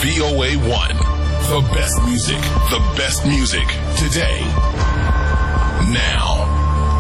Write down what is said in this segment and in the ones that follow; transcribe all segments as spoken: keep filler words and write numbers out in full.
V O A one. The best music. The best music. Today. Now.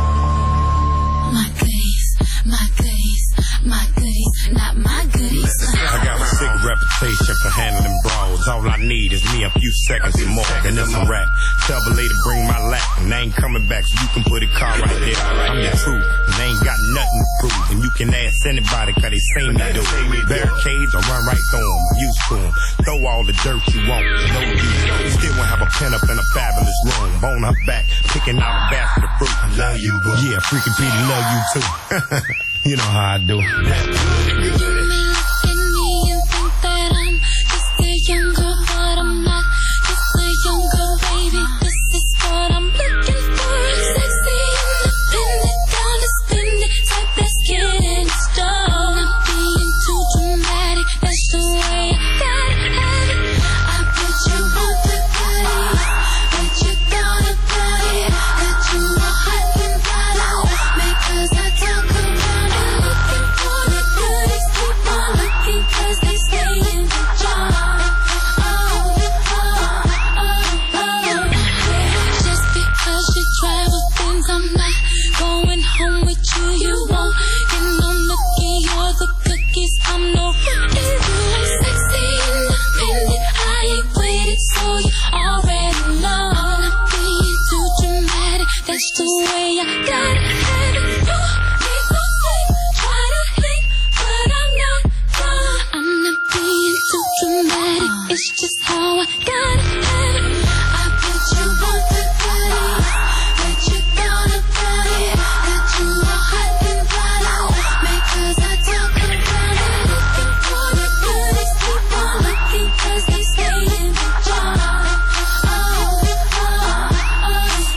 My goodies, my goodies, my goodies, not my goodies. I got a sick reputation for handling brawls. All I need is me a few seconds and more, and it's a wrap. Tell the lady bring my lap, and they ain't coming back, so you can put a car right there. I'm the truth, and they ain't got nothing to prove. And you can ask anybody, cause they seen me do it. Barricades, I run right through them, used to them. Throw all the dirt you want, no use. Still won't have a pen up in a fabulous room. Bone her back, picking out a basket of fruit. I love you, boo. Yeah, freaking Petey love you too. You know how I do. You may look at me and think that I'm just a young girl, but I'm not just a young girl, baby. This is what I'm looking for. Sexy, independent, down to spend it, type that's getting it done. Not being too dramatic, that's the way I gotta have it. I bet you want the goodies, but you thought about it, that you are hot and bottom, because I talk around it. Looking for the goodies, keep on looking, cause they stay in the jar. Oh, oh, oh, oh. Just because you travel things, I'm not going home with you. You won't get no nookie or the cookies. I'm no rookie. You ain't sexy, independent. I ain't with it, so you already know. Not being too dramatic, that's the way I gotta have it. You need no sleep, try to hate, but I'm not done. I'm not being too dramatic, it's just how I gotta have it. I bet you want the goodies, that you thought about it, that you are hot and bottom, because I talk around it. Looking for the goodies, keep on looking, cause they stay in the jar. Oh, oh, oh,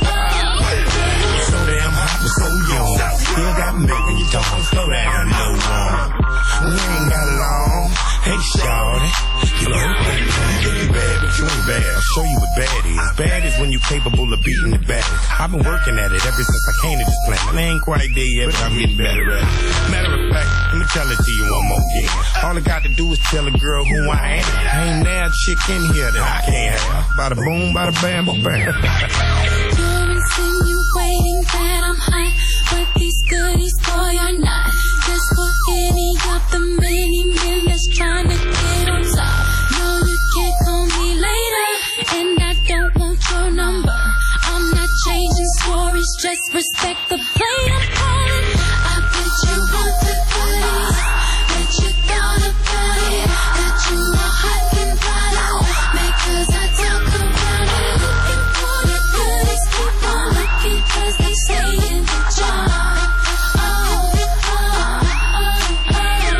oh. So damn hot and so young. Still got me when you don't slow down, no one. We ain't got long. Hey, shawty. You know, you bad, but you ain't bad. I'll show you what bad is. Bad is when you capable of beating the baddest. I've been working at it ever since I came to this planet. I ain't quite there yet, but I'm getting better at it. Matter of fact, let me tell it to you one more again. All I got to do is tell a girl who I am. I ain't there a chick in here that I can't have. Bada boom, bada bam, bam, bam. You're insinuating that I'm hot, but these goodies, boy, are not. Just for any of the many men that's trying to get on top. No, you can't call me later, and I don't want your number. I'm not changing stories, just respect the play I'm calling. I bet you want the goodies, that you thought about it, that you are hot and bottom, because I talk around it. Looking for the goodies, keep on looking, cause they stay in the jar. Oh, oh, oh, oh,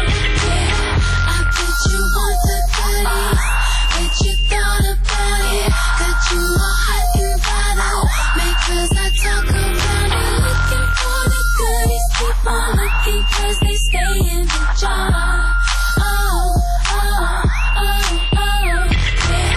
yeah. I bet you want the goodies, that you thought about it, that you are hot and bottom, because I talk around it. Looking for the goodies, keep on looking, cause they stay in the jar. Oh, oh, oh, oh, yeah.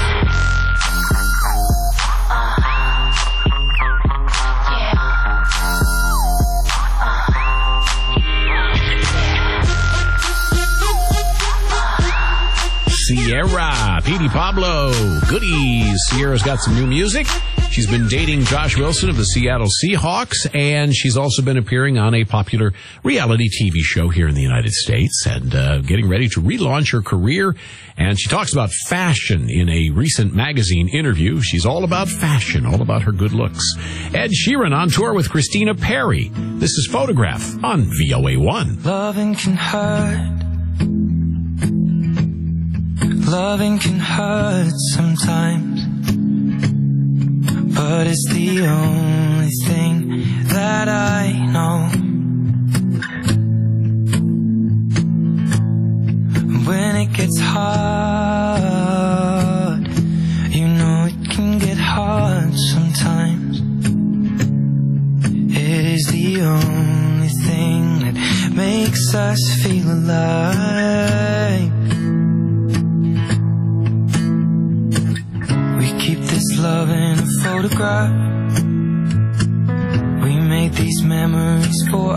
Sierra, Petey Pablo, goodies. Sierra's got some new music. She's been dating Josh Wilson of the Seattle Seahawks, and she's also been appearing on a popular reality T V show here in the United States and uh, getting ready to relaunch her career. And she talks about fashion in a recent magazine interview. She's all about fashion, all about her good looks. Ed Sheeran on tour with Christina Perri. This is Photograph on V O A one. Loving can hurt. Loving can hurt sometimes, but it's the only thing that I know. When it gets hard, you know it can get hard sometimes. It is the only thing that makes us feel alive. Keep this love in a photograph. We made these memories for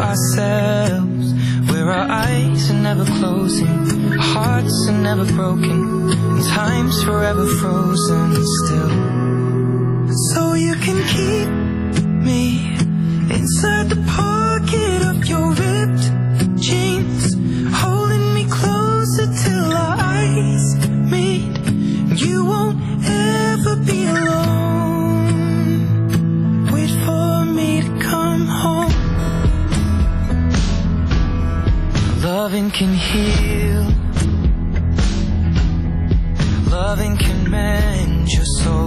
ourselves, where our eyes are never closing, our hearts are never broken, and time's forever frozen still. So you can keep me inside the pocket of your ripped jeans, holding me closer till our eyes meet. You won't ever be alone. Wait for me to come home. Loving can heal. Loving can mend your soul.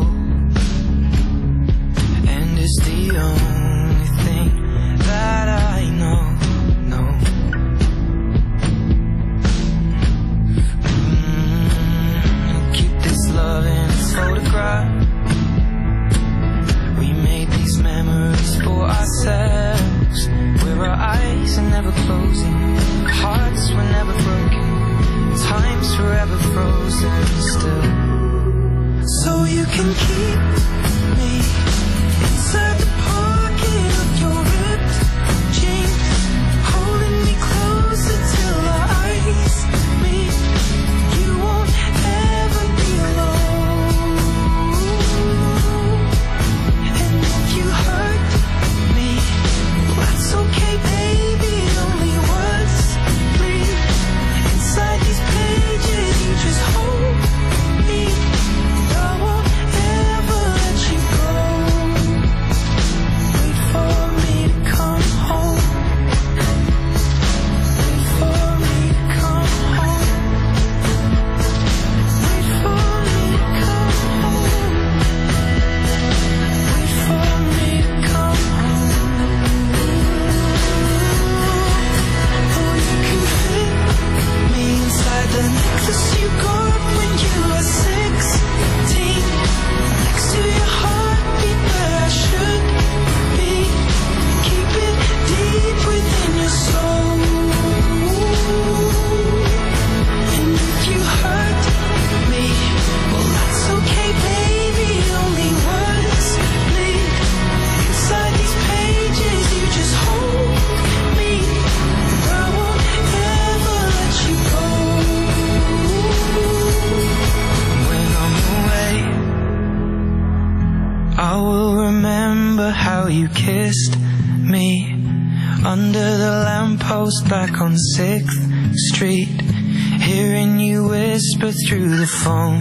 And it's the only thing that I know, know. Mm, keep this love in its photograph. We made these memories for ourselves, where our eyes are never closing, hearts were never broken, time's forever frozen still. So you can keep me inside the pocket of your ripped jeans, holding me closer till our eyes meet. You won't ever be alone. And if you hurt me, well, that's okay, baby. Only words bleed inside these pages. You just hold me. I won't ever let you go. Wait for me to come home. Wait for me to come home. Wait for me to come home. Wait for me to come home. Oh, you can fit me inside the necklace you got when you were sixteen, next to your heartbeat where I should be. Keep it deep within your soul. And if you hurt me, well, that's okay, baby. Only words bleed inside these pages. You just hold me. I won't ever let you go. When I'm away, I will remember how you kissed me under the lamppost back on sixth street, hearing you whisper through the phone.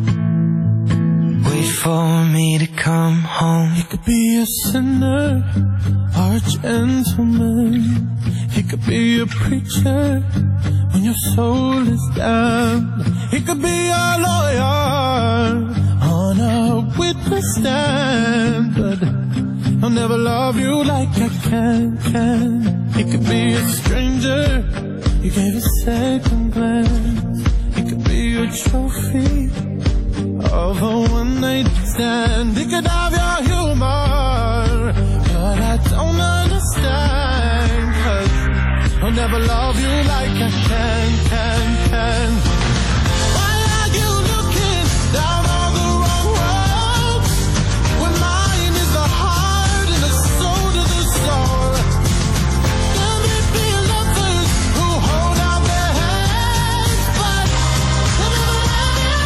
Wait for me to come home. He could be a sinner or a gentleman. He could be a preacher when your soul is down. He could be a lawyer on a witness stand, but I'll never love you like I can, can. He could be a stranger you gave a second glance. He could be a trophy of a one-night stand. He could have your humor, but I don't understand, 'cause I'll never love you like I can, can, can. Why are you looking down on the wrong road when mine is the heart and the soul to the soul? There may be lovers who hold out their hands, but they'll never love you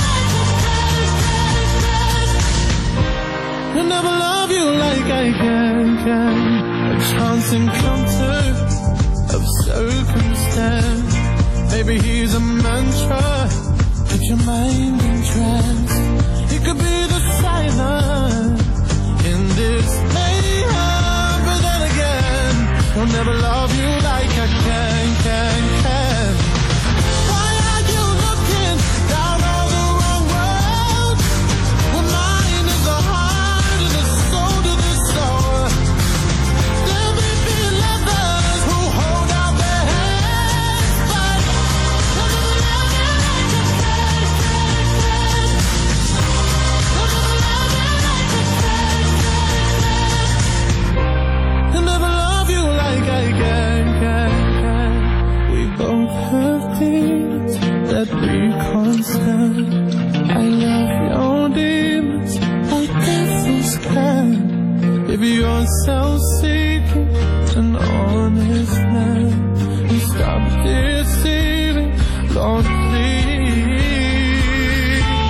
like I can, can. I'll never love you like I can, can. A chance encounter of circumstance. Maybe he's a mantra, put your mind in trance. He could be the silence in this mayhem, but then again, I'll never love you like I can, can, can. Why are you looking down on the wrong road when mine is the heart and the soul to the soul? There may be lovers who hold out their hands, but they'll never love you like I can, can, can. They'll never love you like I can, can, can. They'll never love you like I can, can, can. We both have things that we can't stand. I love your demons like devils can. If you're self-seeking, an honest man, and stop deceiving, Lord, please.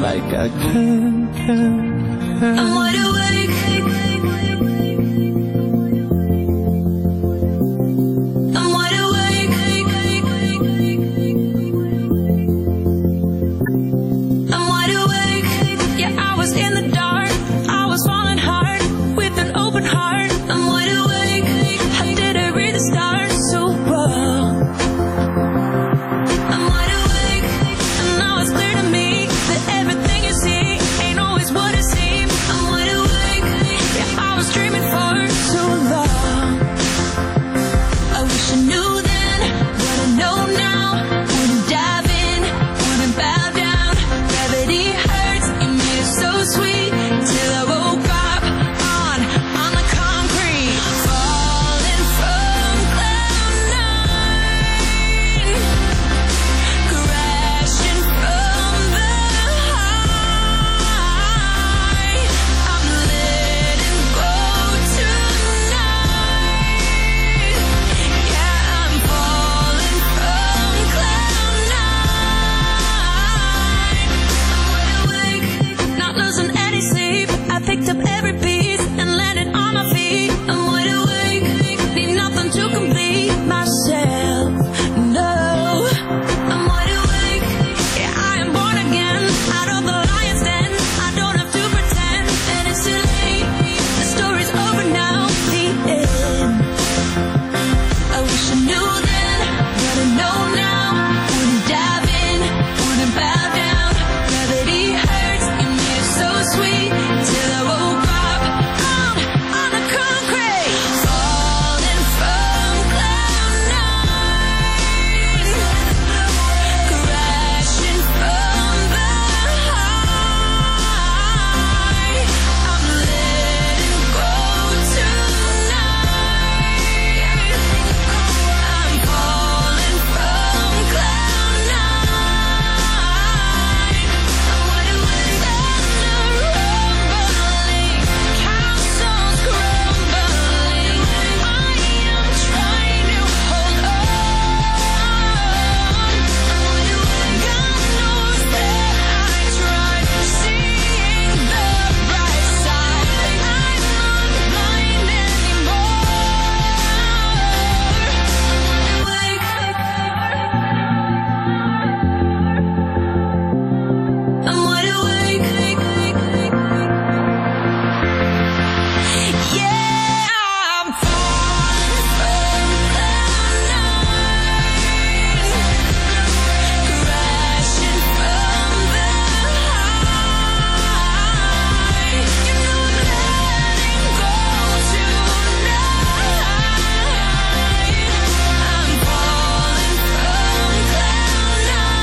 like I can, can, can. I'm wide awake. I'm wide awake. I'm wide awake. Yeah, I was in the dark. I was falling hard with an open heart. I'm wide awake. I didn't read the stars so well. I'm wide awake, and now it's clear to me that everything you see ain't always what it seems. I'm wide awake. Yeah, I was dreaming for so long. I wish I knew then what I know now. Wouldn't dive in, wouldn't bow down. Gravity hurts, you made it so sweet till I woke up on on the concrete, falling from cloud nine, crashing from the high. I'm letting go tonight. Yeah, I'm falling from cloud nine. I'm wide awake, not losing any sleep. I picked up every piece and landed on my feet. I'm wide awake, need nothing to complete myself. No, I'm wide awake. Yeah, I am born again out of the lion's den. I don't have to pretend that it's too late. The story's over now, the end. I wish I knew then what I know now. Wouldn't dive in, wouldn't bow down. Gravity hurts, you made it so sweet till I woke up on on the concrete, falling from cloud nine, crashing from the high. I'm letting go tonight. I'm falling from cloud nine. I'm wide awake, thunder rumbling, castles crumbling. I am trying to hold on. I'm wide awake, God knows that I tried seeing the bright side. I'm not blind anymore. I'm wide awake. Yeah, I'm falling from cloud nine, crashing from the high. You know I'm letting go tonight. I'm falling from cloud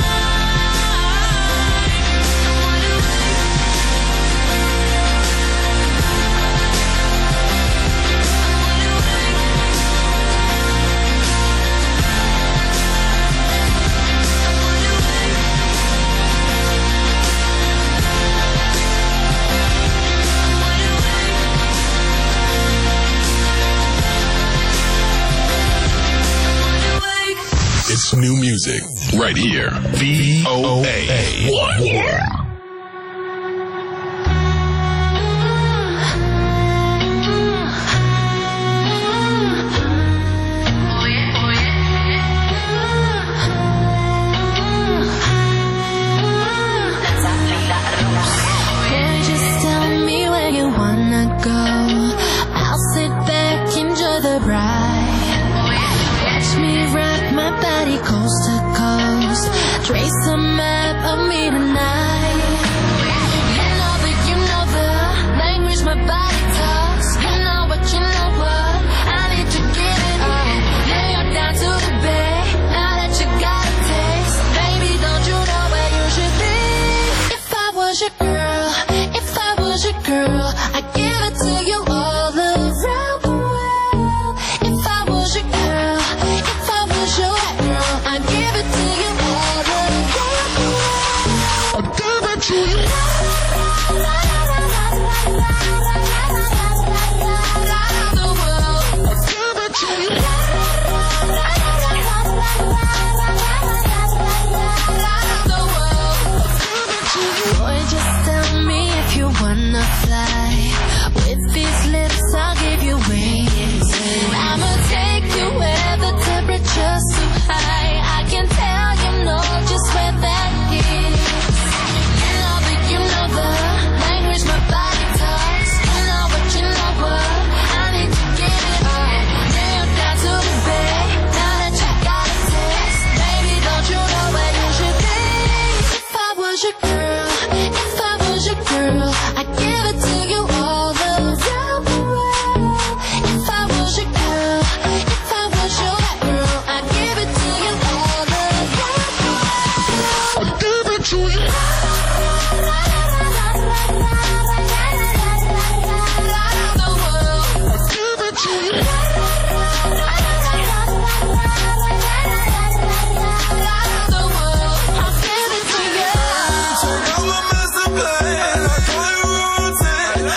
It's new music right here. V O A one. Boy, just tell me where you wanna go. I'll sit back, enjoy the ride. Watch me rock my body coast to coast. Trace a map of me tonight.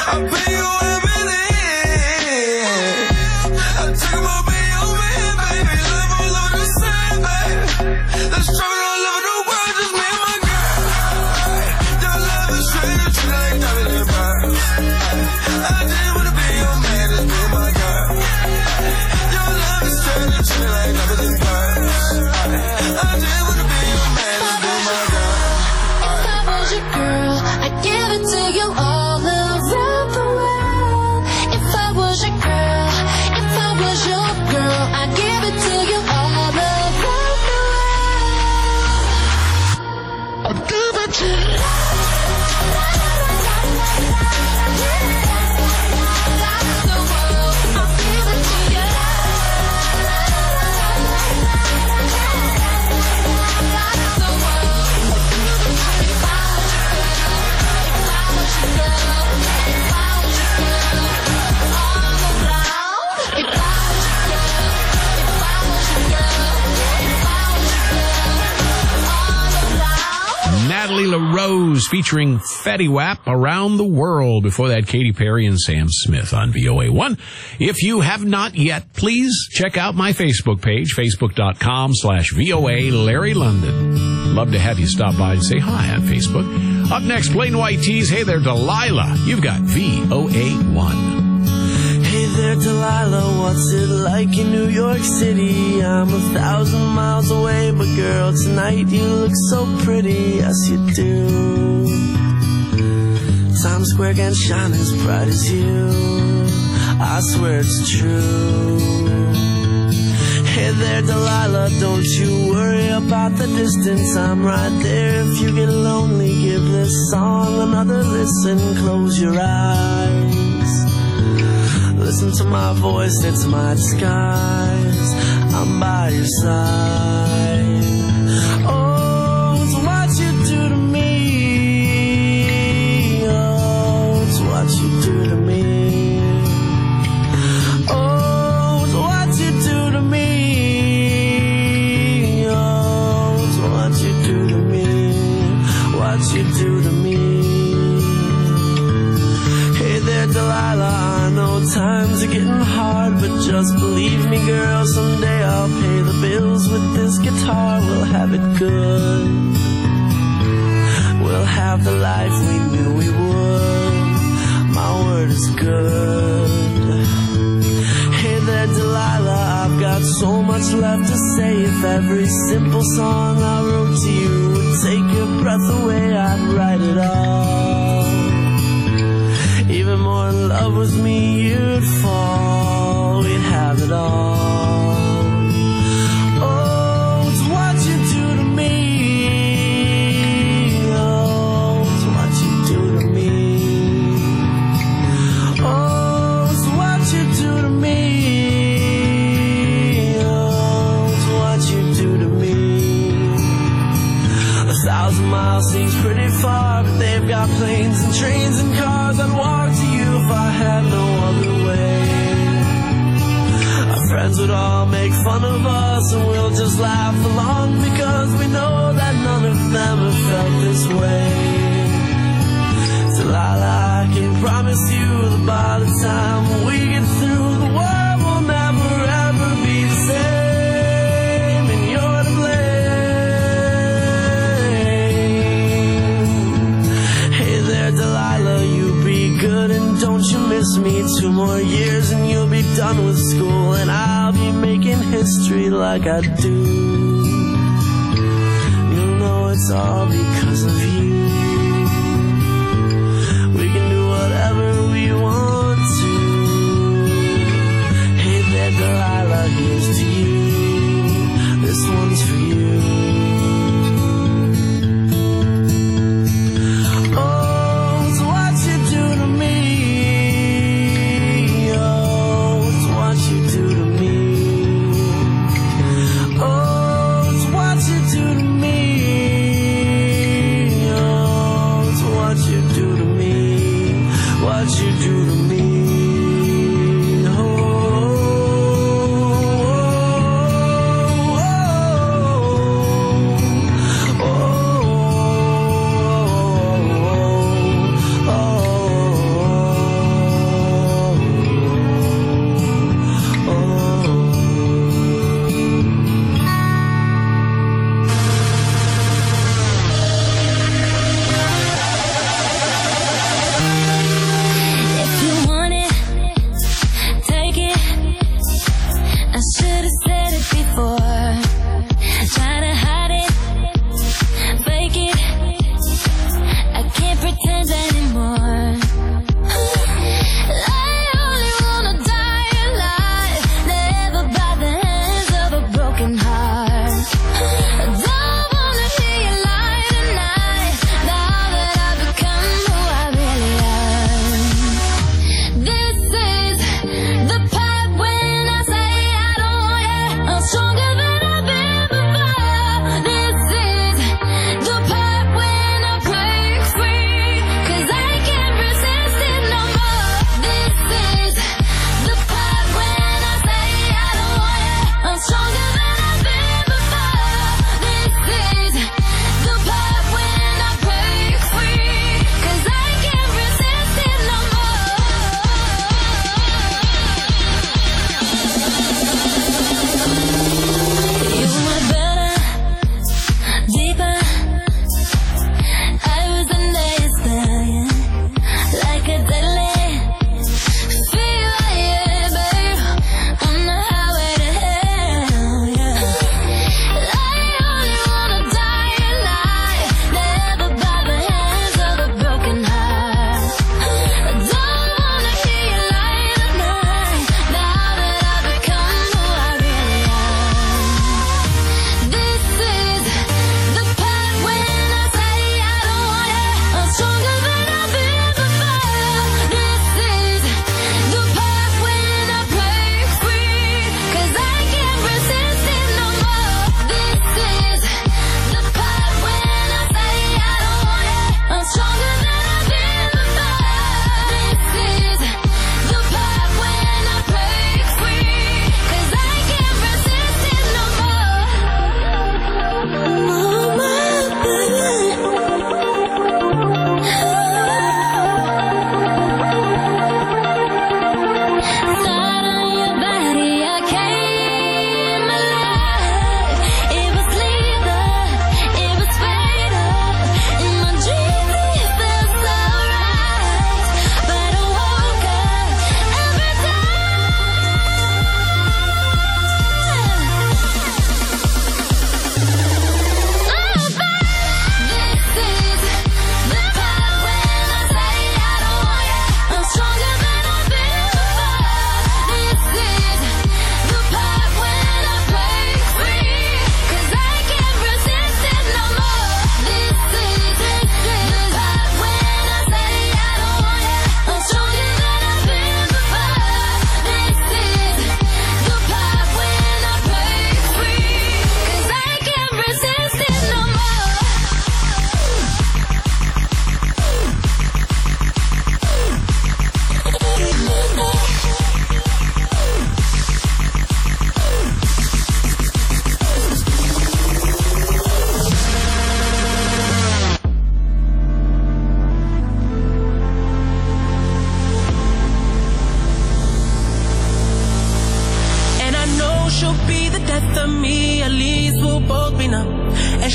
I'll pay you everything. I'll take him up in your man, baby. Love all over the same, baby. Let's travel all over the world, just me and my girl. Your love is straight up, treat like diamond and pearl. I just wanna be your man, just me and my girl. Your love is straight up, treat like diamond and pearl. I just wanna be your man, just me and my girl. If I was your girl, I'd give it to you all around the world. If I was your girl, if I was your girl, I'd give it to you all around the world. I'd give it to you. Natalie LaRose featuring Fetty Wap, Around the World. Before that, Katy Perry and Sam Smith on V O A one. If you have not yet, please check out my Facebook page, facebook.com slash VOA Larry London. Love to have you stop by and say hi on Facebook. Up next, Plain White Tees. Hey there, Delilah. You've got V O A one. Hey there, Delilah, what's it like in New York City? I'm a thousand miles away, but girl, tonight you look so pretty, yes you do. Times Square can shine as bright as you, I swear it's true. Hey there, Delilah, don't you worry about the distance, I'm right there. If you get lonely, give this song another listen, close your eyes. Listen to my voice, it's my disguise, I'm by your side. Oh, it's what you do to me. Oh, it's what you do to me. Oh, it's what you do to me. Oh, it's what you do to me. What you do to me. Hey there, Delilah, I know times are getting hard, but just believe me, girl, someday I'll pay the bills with this guitar. We'll have it good. We'll have the life we knew we would. My word is good. Hey there, Delilah, I've got so much left to say. If every simple song I wrote to you would take your breath away, I'd write it all. Even more in love with me, you'd fall. We'd have it all. Oh, it's what you do to me. Oh, it's what you do to me. Oh, it's what you do to me. Oh, it's what you do to me. A thousand miles seems pretty far, but they've got planes and trains and cars. I'd walk to you if I had no other way. Our friends would all make fun of us, and we'll just laugh along, because we know that none of them have felt this way. Delilah, I can promise you that by the time we get through, the world will never ever be the same, and you're to blame. Hey there, Delilah, you be good and don't you miss me. Two more years and you'll be done with school, and I'll be making history like I do. You'll know it's all because of you. We can do whatever we want to. Hey there, Delilah, here's to you. This one's for you.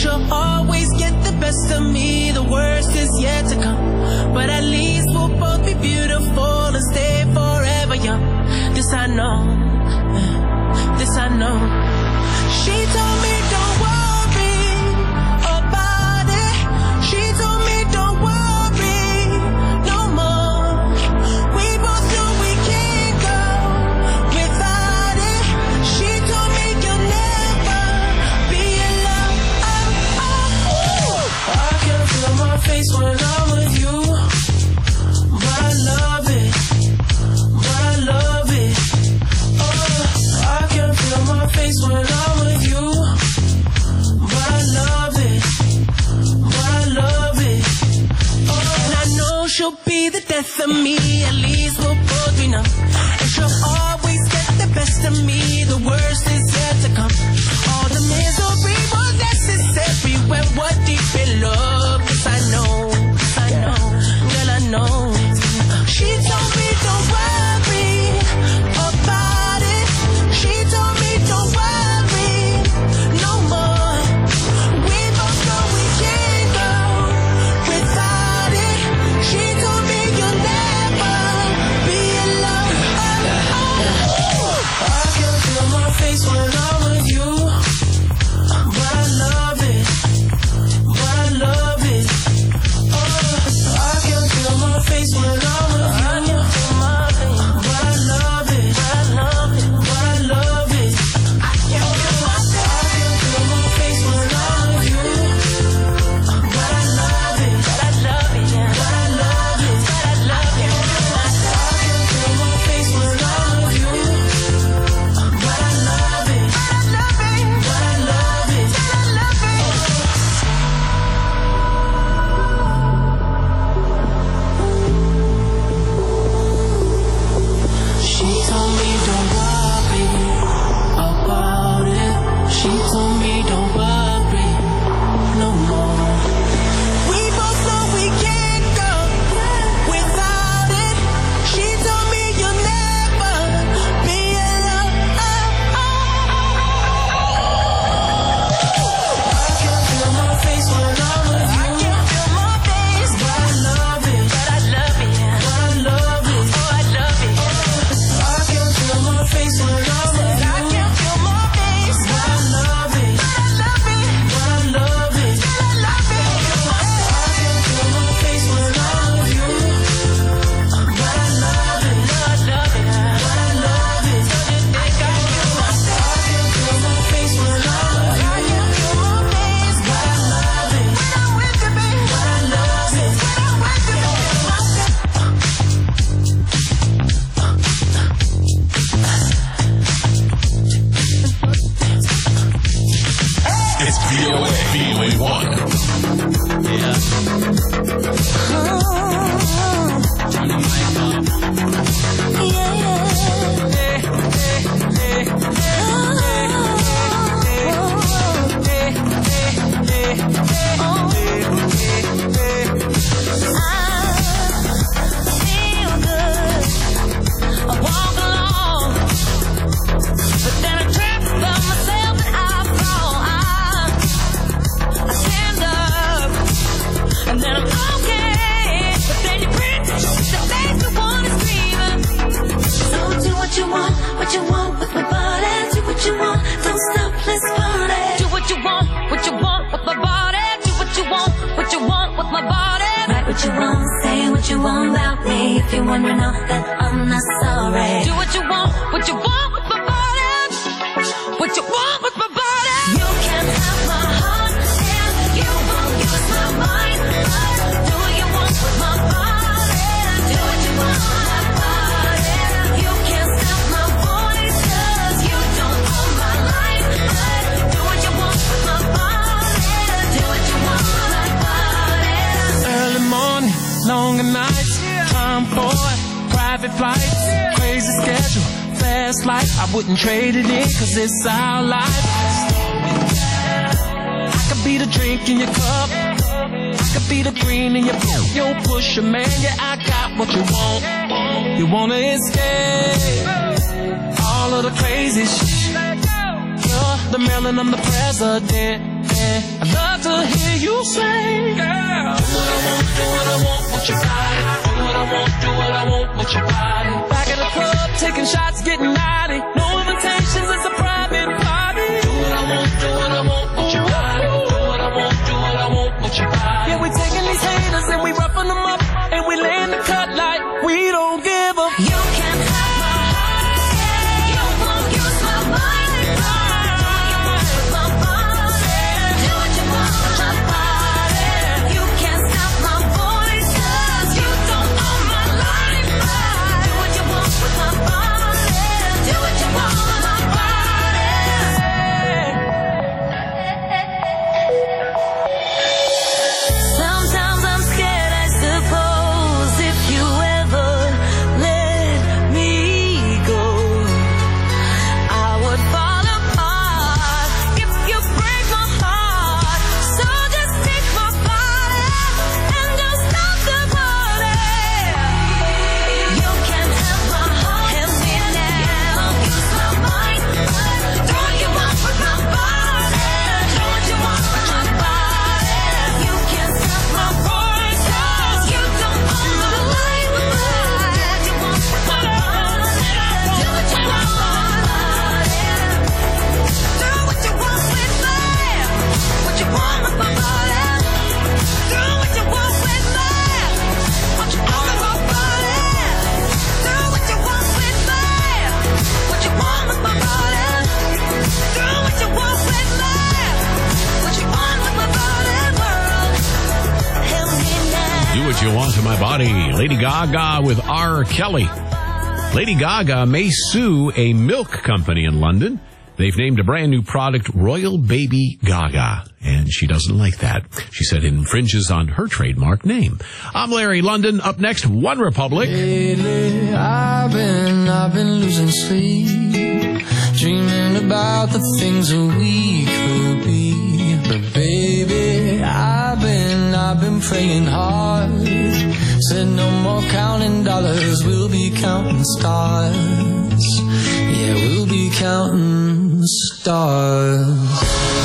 she'll always get the best of me. The worst is yet to come, but at least we'll both be beautiful and stay forever young. This I know, this I know. She told me don't worry about it. She told me don't worry no more. We both know we can't go without it. She told me you'll never be alone. Oh, oh, oh. I can feel my face when I'm with you, but I love it, but I love it. Oh, I can feel my face when I'm with you, but I love it, but I love it. Oh, and I know she'll be the death of me, at least we'll both be numb. And she'll always get the best of me, the worst is yet to come. All the misery was necessary when we're deep in love. Cause I know, I know, girl I know. She told me don't worry about it. She told me don't worry no more. We both know we can't go without it. She told me you'll never be alone. Oh, oh, oh. I can feel my face when I'm with you, but I love it, but I love it. Oh, I can feel my face when I'm with you, but I love it, but I love it, but I love it. I can feel my face when I'm with you, but I love it, but I love it, but I love it, but I love it. I can feel my face when I'm with you, but I love it, but I love it, but I love it, but I love it. She told me don't worry about it. She told me don't worry no more. We both know we can't go without it. She told me you'll never be alone. I can feel my face when I'm with you. I can feel my face, but I love it, but I love it, but I love it. Oh, I love it. I can feel my face when I'm with you. I can feel my face, but I love it, but I love it, but I love it, but I love it. I can feel my face when I'm with you, but I love it, but I love it, but I love it. I can feel my face when I'm with you. I can feel my face, but I love it, when I'm with you, baby. But I love it, when I'm with you, It's V O A, V O A one. What you want with my body? Do what you want, don't stop, let's party. Do what you want, what you want with my body. Do what you want, what you want with my body. Write what you want, say what you want about me. If you wanna know that I'm not sorry. Do what you want, what you want with my body. What you want with my body. You can't have my heart and you won't use my mind. But do what you want with my body. Do what you want with my body. You can't stop my voice 'cause you don't own my life. But do what you want with my body. Do what you want with my body. Early morning, longer nights, time for private flights, crazy schedule, fast life. I wouldn't trade it in 'cause it's our life. I could be the drink in your cup, I could be the green in your boot. Yo, pusher, man, yeah, I got what you want. You wanna escape all of the crazy shit. You're the Maryland, I'm the president. yeah. I'd love to hear you say, girl, do what I want, do what I want with your body. Do what I want, do what I want with your body. Back at the club, taking shots, getting naughty. No invitations, it's a private party. Do what I want, do what I want with your body. Do what I want, do what I want with your body. Yeah, we taking these haters and we roughing them up, and we laying the cut like we don't give a. You can't have my heart, yeah. You won't use my body. Do what you want with my body. Do what you want with my body. You can't stop my voice, 'cause you don't own my life. Do what you want with my body. Do what you want with my body. Sometimes I'm scared, I suppose, if you ever let me go, I would fall apart if you break my heart. So just take my body and just stop the party. You can't have my heart, have me now. Use my mind, do what you want with my body. Do what you want with my body. You can't stop my voice, 'cause you don't own my life. Do what you want with my body. Do what you want with my body. Do what you want with me. What you want with my body. Do what you want with me. What you want with my body. Do what you want with me. What you want with my body. Do what you want with me. What you want with my body, world. Help me now. Do what you want to my body. Lady Gaga with R. Kelly. Lady Gaga may sue a milk company in London. They've named a brand new product Royal Baby Gaga, and she doesn't like that. She said it infringes on her trademark name. I'm Larry London. Up next, One Republic. Lately, I've been, I've been losing sleep, dreaming about the things that we could be. But baby, I've been, I've been praying hard. Said no more counting dollars, we'll be counting stars. Yeah, we'll be counting stars.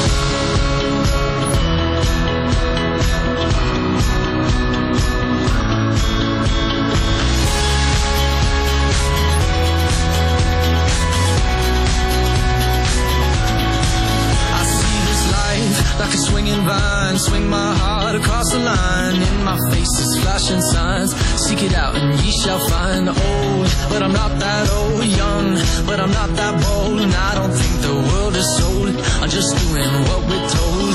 Like a swinging vine, swing my heart across the line. In my face is flashing signs. Seek it out and ye shall find. Old, but I'm not that old. Young, but I'm not that bold. And I don't think the world is sold. I'm just doing what we're told.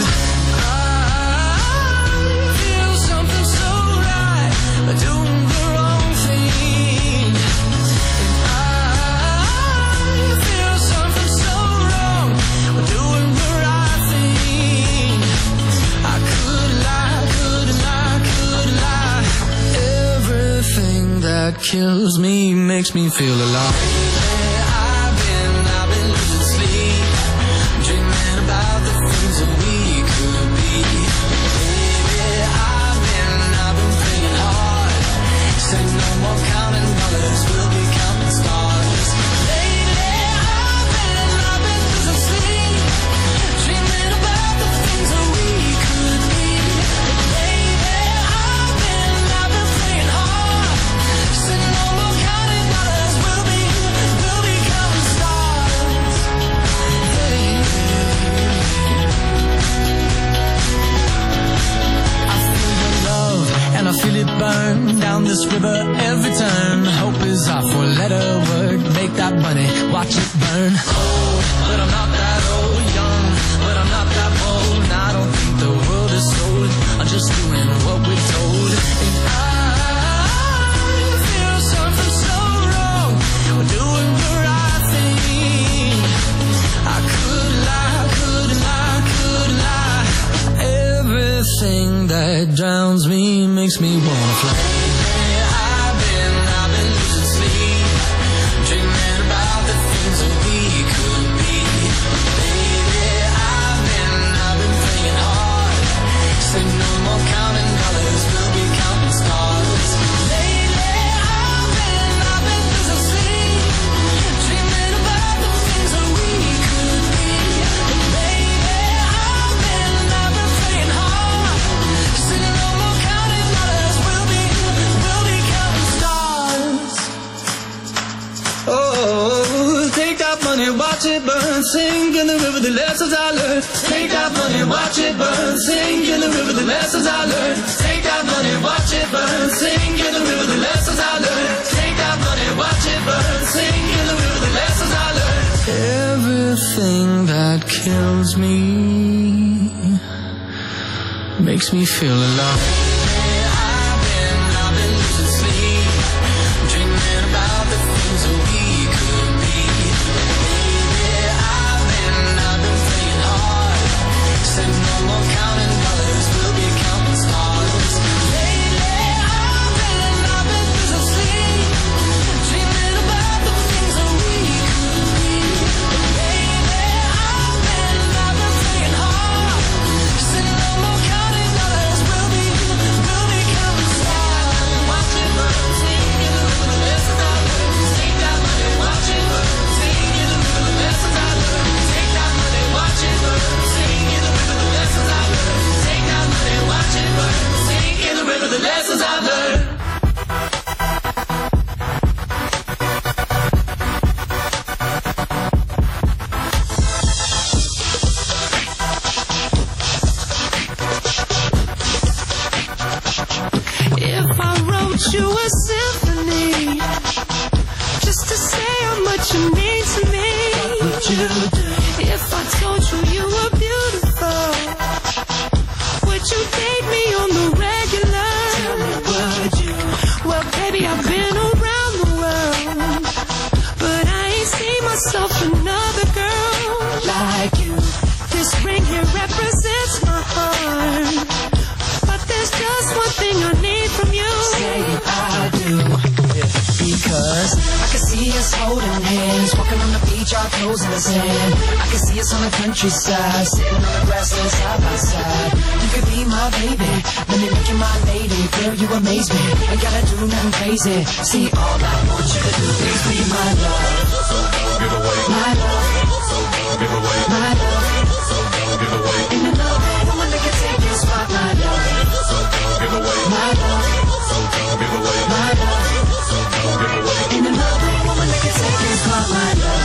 I feel something so right, doing the wrong thing. And I feel something so wrong, doing the right thing. I could lie, could lie, could lie. Everything that kills me makes me feel alive. I've been, I've been losing sleep, dreaming about the things that we could be. Baby, I've been, I've been praying hard. Say no more counting dollars, we'll be counting stars. Lately, I've been, I've been losing sleep, dreaming about the things that we could be. Baby, I've been, I've been praying hard. Say no more counting dollars, we'll be, we'll be counting stars. Hey. I feel your love and I feel it burn down this river every turn. Hope is our four-letter word. Make that money, watch it burn. Old, but I'm not that old. Young, but I'm not that bold. And I don't think the world is sold. I'm just doing what we're told. And I feel something so wrong. We're doing the right thing. I could lie, could lie, could lie. Everything that drowns me makes me wanna fly. I've been, I've been losing sleep, dreaming about the things that we could be. burn. Sing in the river the lessons I learned. Take that money, watch it burn. Sing in the river the lessons I learned. Take that money, watch it burn. Sing in the river the lessons I learned. Take that money, watch it burn. Sing in the river the lessons I learned. Everything that kills me makes me feel alive. Countryside, sitting on the grassland side by side. You could be my baby, let me make you my lady. Girl, you amaze me, ain't gotta do nothing crazy. See, all I want you to do is be my love. So don't give away my love. So don't give away my love. So don't give away. Ain't another woman that can take your spot, my love. So don't give away my love. So don't give away my love. So don't give away. Ain't another woman that can take your spot, my love.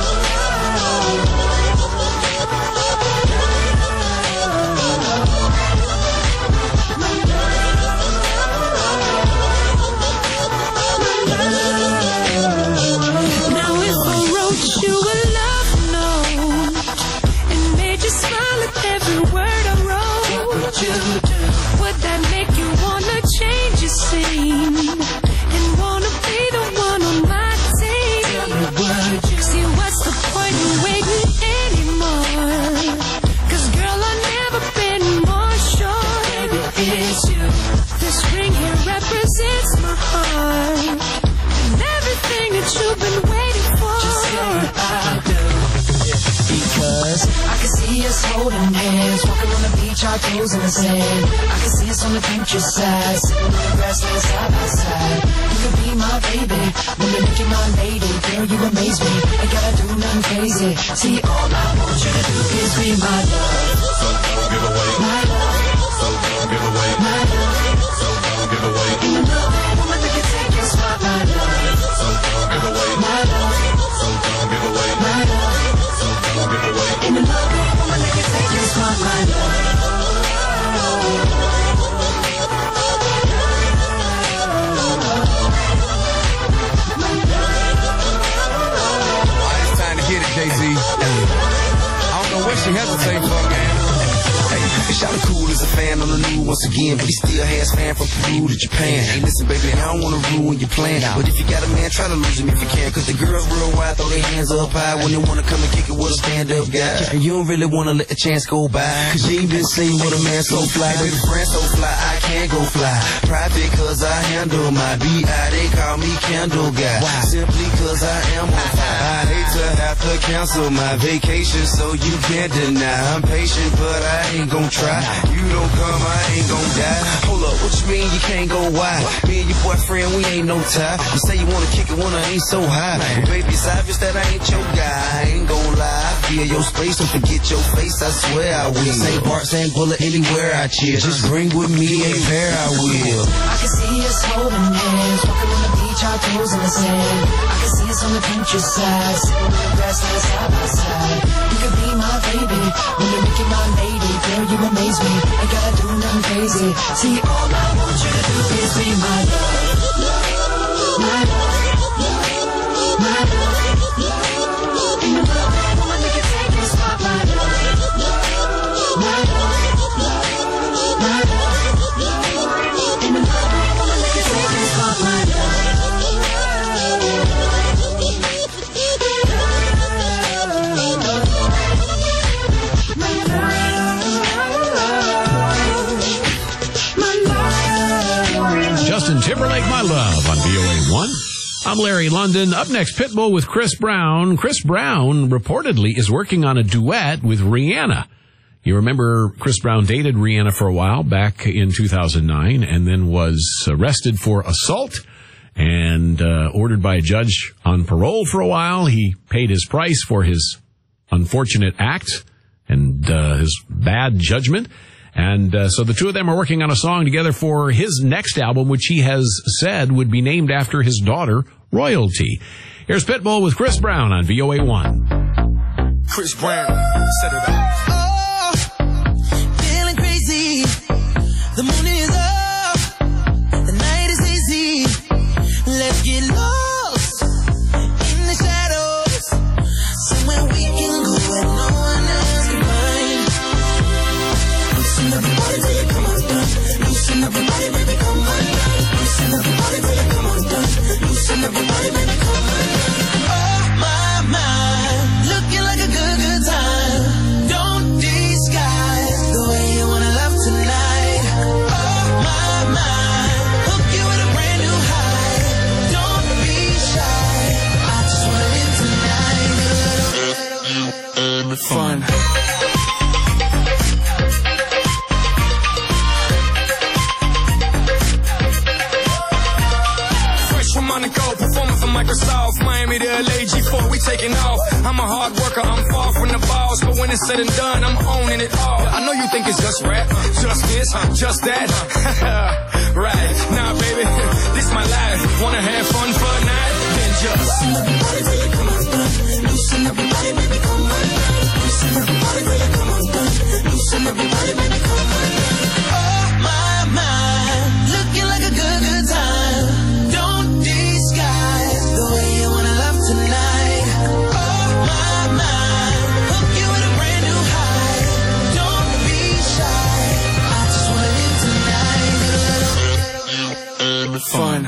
Would that make you wanna change your scene and wanna be the one on my team? See, what's the point in waiting anymore? Cause girl, I've never been more sure. Baby, it's you. This ring here represents my heart and everything that you've been waiting for. Just say I do. Because I can see us holding hands, walking on the beach, our toes in the sand. I can see us on the countryside, sitting on the grassland side by side. You could be my baby, let me make you my lady. Girl, you amaze me, ain't gotta do nothing crazy. See, all I want you to do is be my love. So don't give away my love. So don't give away my love. So don't give away. Ain't another woman that can take your spot, my love. So don't give away my love. So don't give away my love. So don't give away. Ain't another woman that can take your spot, my love. It's time to hit it, Jay-Z. I don't know what she hesitating for, man. Hey, shout cool as a fan on the new once again, but he still has fan from Peru to Japan. Hey, listen, baby, I don't wanna ruin your plan, but if you got a man, try to lose him if you can. Cause the girls real wide, throw their hands up high when they wanna come and kick it with a stand-up guy. And you don't really wanna let the chance go by, cause you ain't been seen with a man so fly. Baby, friend so fly, I can't go fly. Private cause I handle my B I, they call me Candle Guy. Simply cause I am on fire. I hate to have to cancel my vacation, so you can't deny. I'm patient, but I ain't gon' try. You don't come, I ain't gon' die. Hold up, what you mean you can't go wide? Me and your boyfriend, we ain't no tie. You say you wanna kick it when I ain't so high. Well, baby, it's obvious that I ain't your guy. I ain't gon' lie. I feel your space, don't forget your face, I swear I will. Saint Bart, Saint Bullet, anywhere I cheer. Just bring with me a pair, I will. I can see us holding hands, walking on the beach, our toes in the sand. I can see us house on the countryside, sitting on the grassland side by side. You could be my baby, wanna make you my lady. Girl, you amaze me, ain't gotta do nothing crazy. See, all I want you to do is be my love, my love, my love. In the love, I wanna make you take your spot, my love, my love, my love. In the love, I wanna make you take your spot, my love. Justin Timberlake, My Love on V O A one. I'm Larry London. Up next, Pitbull with Chris Brown. Chris Brown reportedly is working on a duet with Rihanna. You remember Chris Brown dated Rihanna for a while back in two thousand nine and then was arrested for assault and uh, ordered by a judge on parole for a while. He paid his price for his unfortunate act and uh, his bad judgment. And uh, so the two of them are working on a song together for his next album, which he has said would be named after his daughter, Royalty. Here's Pitbull with Chris Brown on V O A one. Chris Brown, set it up. Oh, feeling crazy. The moon is up. The night is easy. Let's get lost in the shadows. Somewhere we can go where no one else can find. Loosen everybody till it come undone. Loosen everybody, baby, come undone. Loosen everybody till it come undone. Loosen everybody, baby, come undone. Oh, my mind, looking like a good, good time. Don't disguise the way you wanna love tonight. Oh, my mind, hook you with a brand new high. Don't be shy, I just wanna live tonight. Uh, uh, fun. From Monaco, performing for Microsoft, Miami to L A, G four, we taking off. I'm a hard worker, I'm far from the boss, but when it's said and done, I'm owning it all. I know you think it's just rap, just this, just that. Right, nah, baby, this my life. Wanna have fun for a night? Then just loosen everybody till they come undone. Loosen everybody, baby, come undone. Loosen everybody till they come undone. Loosen everybody, baby, come undone. Oh, my mind, looking like a good, good time. Disguise the way you wanna love tonight. Oh, my mind, hook you with a brand new high. Don't be shy, I just wanna live tonight. Fun.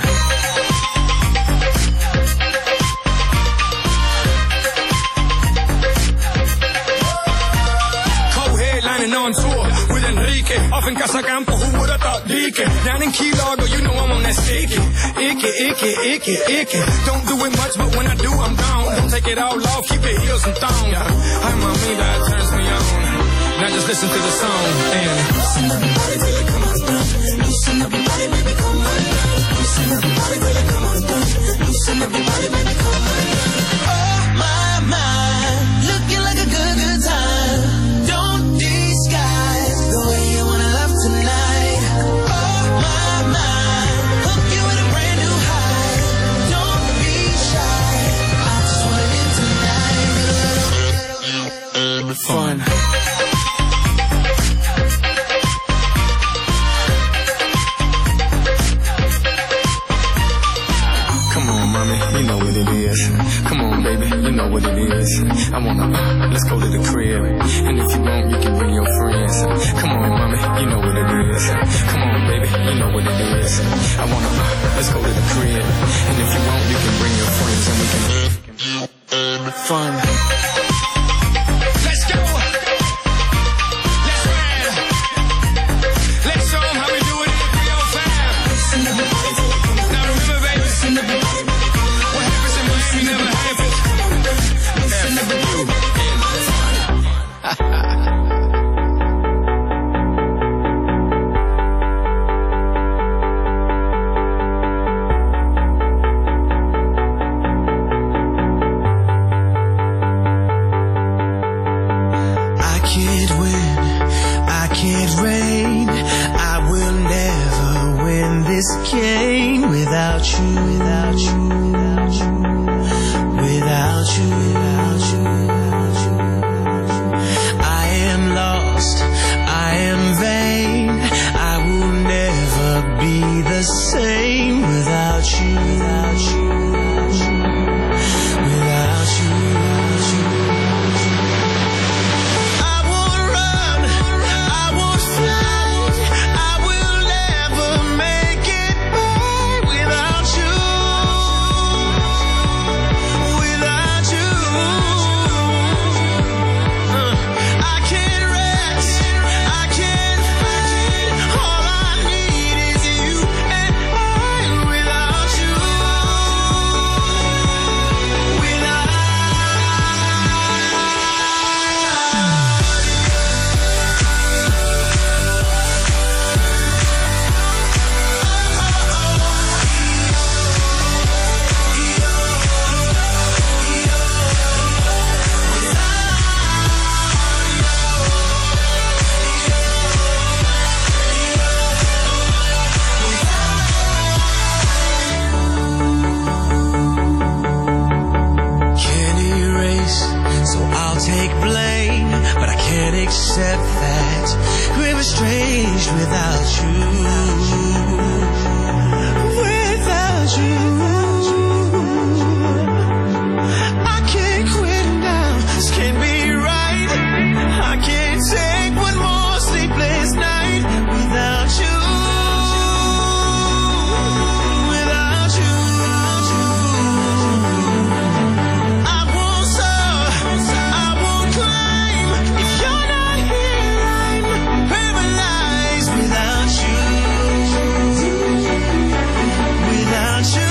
Co-headlining on tour with Enrique. Off in Casa Campo, who would've thought Deacon? Down in Key Largo, you know I'm on that sticky. Icky, icky, icky, icky. Don't do it much, but when I do, I'm gone. Don't take it all off, keep your heels and thongs. Hi, mommy, that turns me on. Now just listen to the song and loosen everybody till they come undone. Loosen everybody, baby, come undone. Loosen everybody till they come undone. Loosen everybody, baby, come undone. Oh, my mind, looking like a good, good time. Don't disguise the way you wanna love tonight. Oh, my mind, hook you with a brand new high. Don't be shy, I just wanna live tonight. Fun. Come on, mommy, you know what it is. Come on, baby, you know what it is. I wanna, uh, let's go to the crib. And if you want, you can bring your friends. Come on, mommy, you know what it is. Come on, baby, you know what it is. I wanna, uh, let's go to the crib. And if you want, you can bring your friends and we can, uh, fun. Let's go. Let's ride. Let's show them how we do it in three oh five. Now remember, baby, what happens in Miami never happens. Never do. Without you, without you, without you. without you, without you, without you. I am lost, I am vain, I will never be the same without you, without you, without you, without you, without you. I won't run, I won't fly, I will never make it by without you, without you. Uh, I can't rest, I can't fight, all I need is you and I without you, without can't erase, so I'll take blame, but I can't accept that we're estranged without you, without you. I can't quit now, this can't be right. I can't take one more sleepless night without you, without you. I won't soar, I won't climb. If you're not here, I'm paralyzed without you, without you.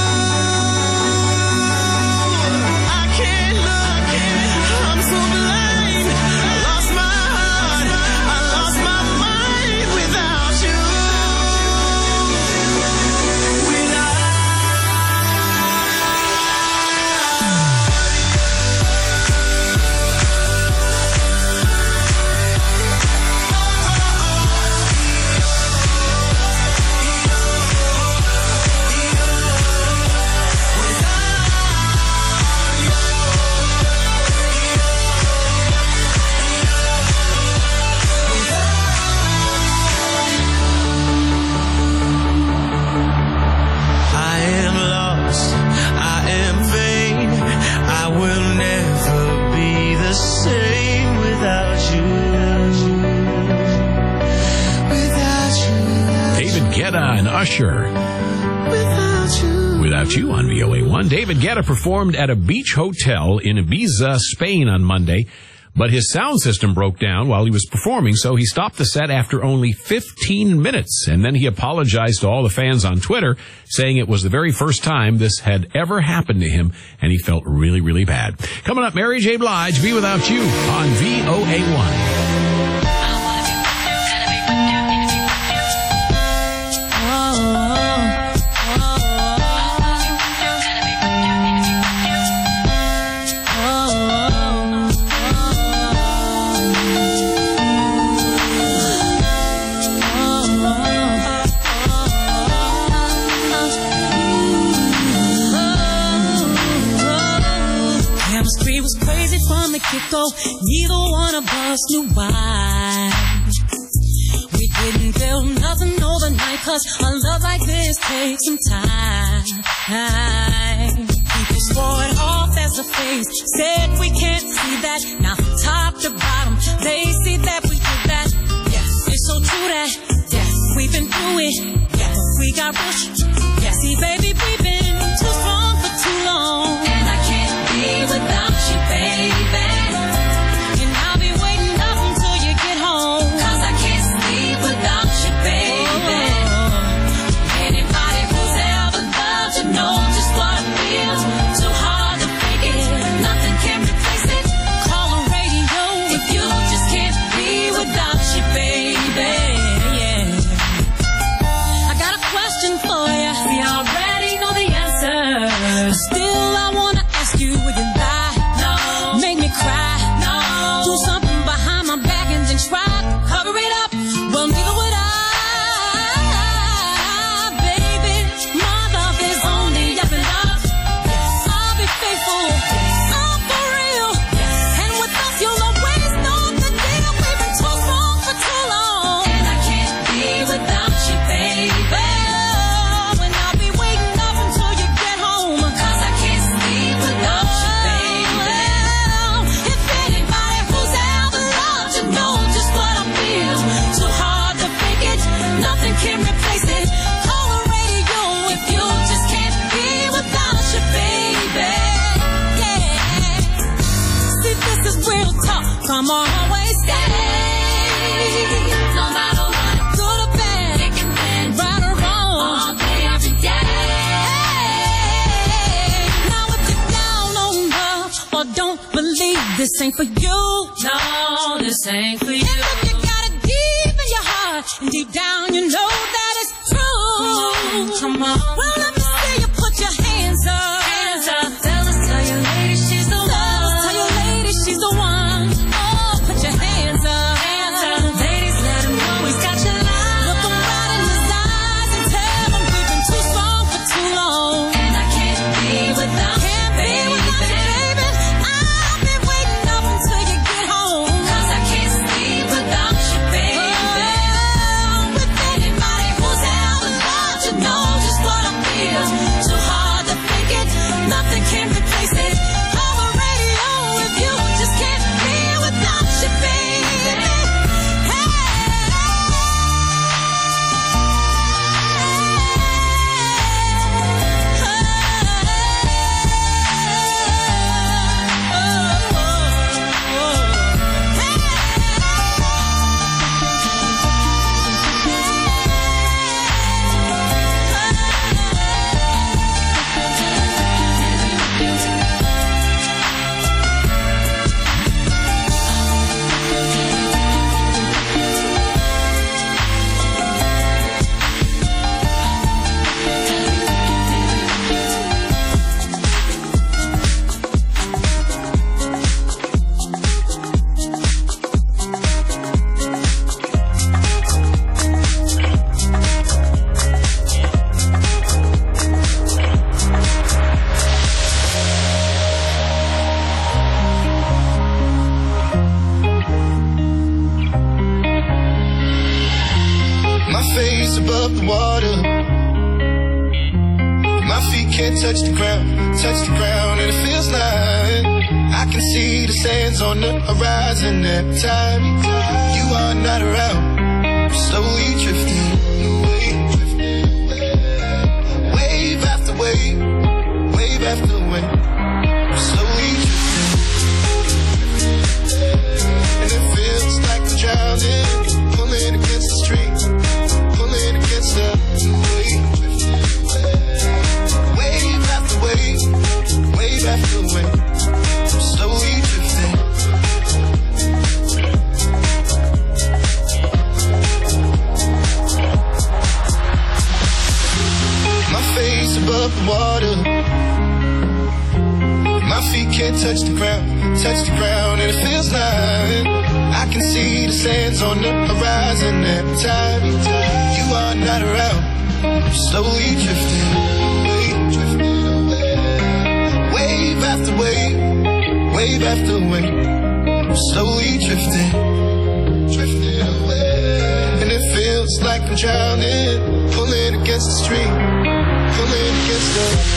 I can't look, I'm so blind. I lost my heart, I lost my mind without you, without. I am lost, I am vain, I will never be the same without you, without you, David Guetta and Usher. without you. Without You on V O A one. David Guetta performed at a beach hotel in Ibiza, Spain on Monday, but his sound system broke down while he was performing, so he stopped the set after only fifteen minutes, and then he apologized to all the fans on Twitter, saying it was the very first time this had ever happened to him, and he felt really, really bad. Coming up, Mary J. Blige, Be Without You on V O A one. Chemistry was crazy from the get-go. Neither one of us knew why. We didn't feel nothing overnight, cause a love like this takes some time. People swore it off as a phase, said we can't see that. Now from top to bottom, they see that we did that. Yes, it's so true that, yes, we've been through it. Yes, we got pushed. Yes, see baby, we've been too strong for too long. And I can't be without you, baby. And I'll be waiting up until you get home, cause I can't sleep without you, baby. Anybody who's ever loved you knows just what it feels. Too hard to fake it, nothing can replace it. Call a radio if you just can't be without you, baby. Yeah. I got a question for you. We already know the this ain't for you. No, this ain't for you. And if you got it deep in your heart, and deep down you know that it's true. Come on, come on. Well, let me see you put your hands up. Hands up. Tell us, tell your lady she's the one. Tell your lady she's the one. Oh, put your hands up. Hands up. Ladies, let him know he's got your love. Look him right in his eyes and tell him we've been too strong for too long. And I can't be without you, baby. I've been waiting up until you get home. 'Cause I can't sleep without you, baby. Oh, with anybody who's ever loved you know just what I feel. Too hard to fake it, nothing can replace it. On the radio with you, just can't be without you, baby. My face above the water, my feet can't touch the ground, touch the ground, and it feels like I can see the sands on the horizon every time you are not around. I'm slowly drifting away, wave after wave, wave after wave. I'm slowly drifting, and it feels like I'm drowning, pulling against the stream. Pulling against the wave, wave after wave, wave after wave, I'm slowly drifting. My face above the water, my feet can't touch the ground, touch the ground, and it feels like I can see the sands on the horizon every time you are not around. I'm slowly drifting away, drifting away, wave after wave, wave after wave. I'm slowly drifting, drifting away, and it feels like I'm drowning, pulling against the stream, pulling against the